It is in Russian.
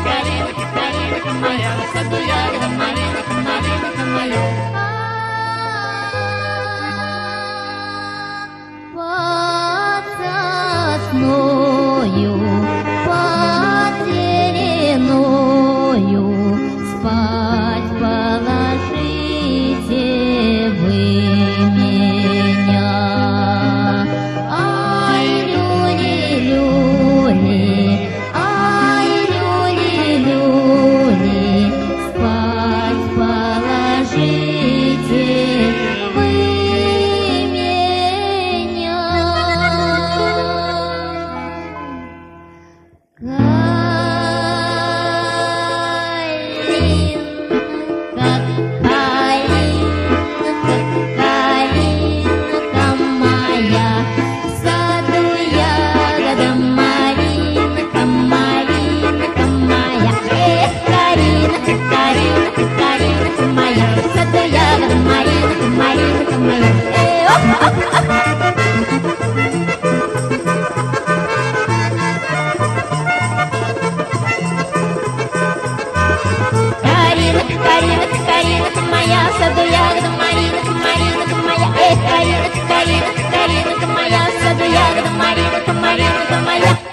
Каринка, Каринка моя, в саду ягода малинка, малинка моя. Под сосною, под зеленою спать положите вы меня. Ай, люли, люли, ай, люли, люли, спать положите вы меня. Калинка моя, в саду ягода малинка, малинка моя. Эх, Каринка, Каринка, Каринка моя, в саду ягода малинка, малинка моя. Оп, оп, оп. Каринка, Каринка, Каринка моя, в саду ягода малинка, малинка моя. Эх, Каринка, Каринка, Каринка моя, в саду ягода малинка, малинка моя.